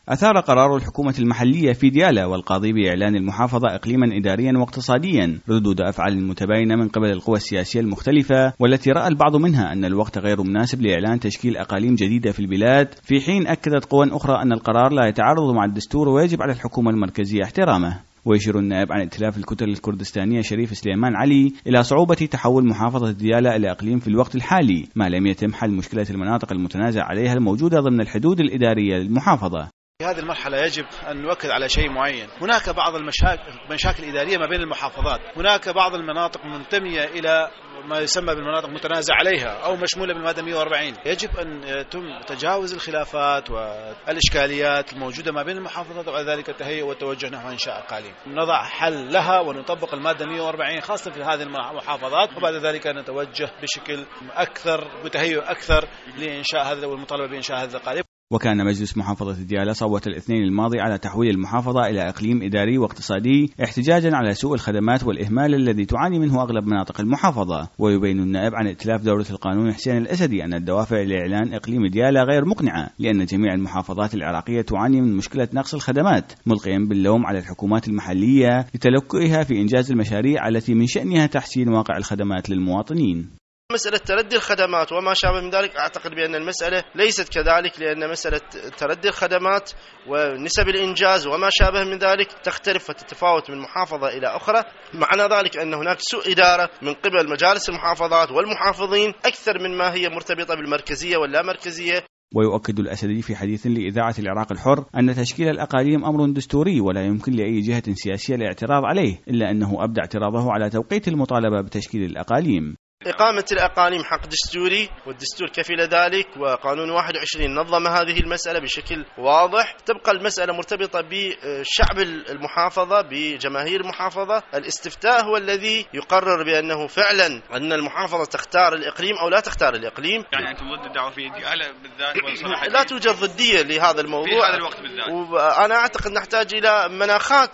أثار قرار الحكومة المحلية في ديالا والقاضي بإعلان المحافظة إقليما إداريا واقتصاديا ردود أفعال متباينة من قبل القوى السياسية المختلفة، والتي رأى البعض منها أن الوقت غير مناسب لإعلان تشكيل أقاليم جديدة في البلاد، في حين أكدت قوى أخرى أن القرار لا يتعارض مع الدستور ويجب على الحكومة المركزية احترامه. ويشير النائب عن ائتلاف الكتل الكردستانية شريف سليمان علي إلى صعوبة تحول محافظة ديالا إلى إقليم في الوقت الحالي، ما لم يتم حل مشكلة المناطق المتنازع عليها الموجودة ضمن الحدود الإدارية للمحافظة. في هذه المرحلة يجب أن نؤكد على شيء معين. هناك بعض المشاكل الإدارية ما بين المحافظات، هناك بعض المناطق منتمية إلى ما يسمى بالمناطق متنازع عليها أو مشمولة بالمادة 140. يجب أن يتم تجاوز الخلافات والإشكاليات الموجودة ما بين المحافظات، وعلى ذلك التهيئ والتوجه نحو إنشاء أقاليم نضع حل لها ونطبق المادة 140 خاصة في هذه المحافظات، وبعد ذلك نتوجه بشكل أكثر وتهيئ أكثر لإنشاء هذا والمطالبة بإنشاء هذه الأقاليم. وكان مجلس محافظة ديالا صوت الاثنين الماضي على تحويل المحافظة إلى إقليم إداري واقتصادي احتجاجا على سوء الخدمات والإهمال الذي تعاني منه أغلب مناطق المحافظة. ويبين النائب عن ائتلاف دولة القانون حسين الأسدي أن الدوافع لإعلان إقليم ديالا غير مقنعة، لأن جميع المحافظات العراقية تعاني من مشكلة نقص الخدمات، ملقيا باللوم على الحكومات المحلية لتلكؤها في إنجاز المشاريع التي من شأنها تحسين واقع الخدمات للمواطنين. مسألة تردي الخدمات وما شابه من ذلك، أعتقد بأن المسألة ليست كذلك، لأن مسألة تردي الخدمات ونسب الإنجاز وما شابه من ذلك تختلف وتتفاوت من محافظة إلى أخرى. معنى ذلك أن هناك سوء إدارة من قبل مجالس المحافظات والمحافظين أكثر من ما هي مرتبطة بالمركزية واللا مركزية. ويؤكد الأسدي في حديث لإذاعة العراق الحر أن تشكيل الأقاليم أمر دستوري ولا يمكن لأي جهة سياسية الاعتراض عليه، إلا أنه أبدى اعتراضه على توقيت المطالبة بتشكيل الأقاليم. إقامة الأقاليم حق دستوري، والدستور كفيل ذلك، وقانون 21 نظم هذه المسألة بشكل واضح. تبقى المسألة مرتبطة بشعب المحافظة، بجماهير المحافظة. الاستفتاء هو الذي يقرر بأنه فعلا أن المحافظة تختار الإقليم أو لا تختار الإقليم. يعني أنتم ضد الدعوة في ديالا بالذات؟ لا توجد ضدية لهذا الموضوع في هذا الوقت بالذات. وأنا أعتقد نحتاج إلى مناخات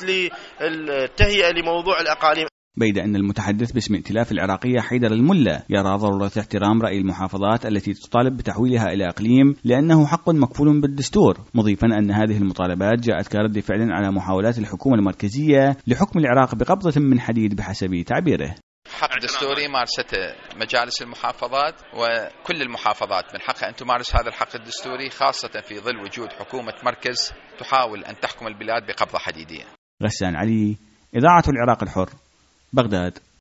للتهيئة لموضوع الأقاليم. بيد أن المتحدث باسم ائتلاف العراقية حيدر الملا يرى ضرورة احترام رأي المحافظات التي تطالب بتحويلها إلى إقليم لأنه حق مكفول بالدستور، مضيفا أن هذه المطالبات جاءت كرد فعل على محاولات الحكومة المركزية لحكم العراق بقبضة من حديد بحسب تعبيره. حق دستوري مارسته مجالس المحافظات، وكل المحافظات من حقها أن تمارس هذا الحق الدستوري، خاصة في ظل وجود حكومة مركز تحاول أن تحكم البلاد بقبضة حديدية. غسان علي، إذاعة العراق الحر، بغداد.